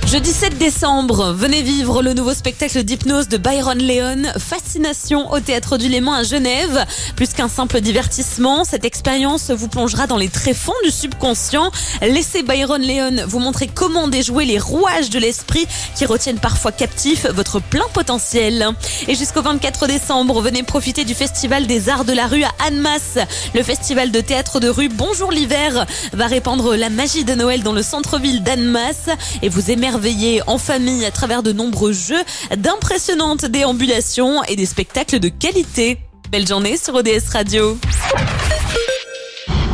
Jeudi 7 décembre, venez vivre le nouveau spectacle d'hypnose de Byron Leon, Fascination au Théâtre du Léman à Genève. Plus qu'un simple divertissement, cette expérience vous plongera dans les tréfonds du subconscient. Laissez Byron Leon vous montrer comment déjouer les rouages de l'esprit qui retiennent parfois captif votre plein potentiel. Et jusqu'au 24 décembre, venez profiter du Festival des Arts de la Rue à Annemasse. Le festival de théâtre de rue Bonjour l'hiver va répandre la magie de Noël dans le centre-ville d'Annemasse et vous émerveiller en famille à travers de nombreux jeux, d'impressionnantes déambulations et des spectacles de qualité. Belle journée sur ODS Radio.